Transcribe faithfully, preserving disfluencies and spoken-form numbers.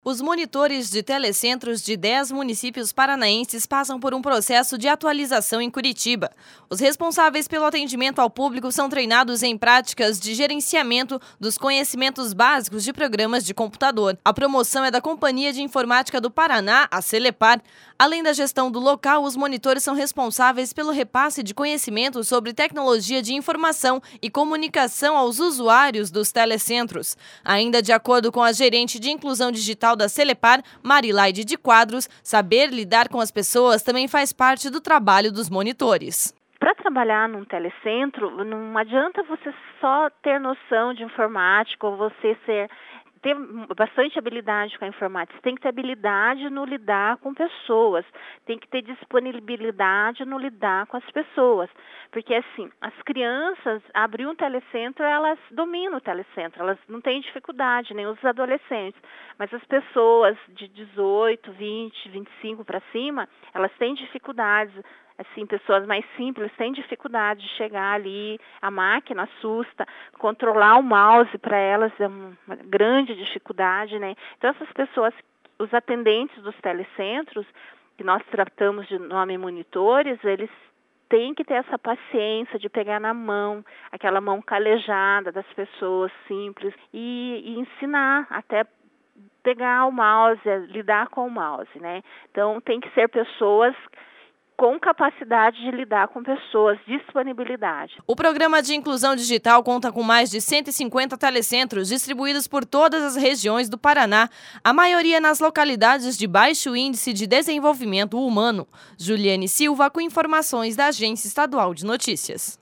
Os monitores de telecentros de dez municípios paranaenses passam por um processo de atualização em Curitiba. Os responsáveis pelo atendimento ao público são treinados em práticas de gerenciamento dos conhecimentos básicos de programas de computador. A promoção é da Companhia de Informática do Paraná, a Celepar. Além da gestão do local, os monitores são responsáveis pelo repasse de conhecimentos sobre tecnologia de informação e comunicação aos usuários dos telecentros. Ainda de acordo com a gerente de inclusão digital da Celepar, Marilaide de Quadros, saber lidar com as pessoas também faz parte do trabalho dos monitores. Para trabalhar num telecentro, não adianta você só ter noção de informática ou você ser, ter bastante habilidade com a informática. Você tem que ter habilidade no lidar com pessoas, tem que ter disponibilidade no lidar com as pessoas. Porque assim, as crianças, abrir um telecentro, elas dominam o telecentro, elas não têm dificuldade, nem os adolescentes. Mas as pessoas de dezoito, vinte, vinte e cinco para cima, elas têm dificuldades. Assim, pessoas mais simples têm dificuldade de chegar ali, a máquina assusta, controlar o mouse para elas é uma grande dificuldade, né? Então, essas pessoas, os atendentes dos telecentros, que nós tratamos de nome monitores, eles têm que ter essa paciência de pegar na mão, aquela mão calejada das pessoas simples e, e ensinar até pegar o mouse, lidar com o mouse, né? Então, tem que ser pessoas com capacidade de lidar com pessoas, disponibilidade. O programa de inclusão digital conta com mais de cento e cinquenta telecentros distribuídos por todas as regiões do Paraná, a maioria nas localidades de baixo índice de desenvolvimento humano. Juliane Silva, com informações da Agência Estadual de Notícias.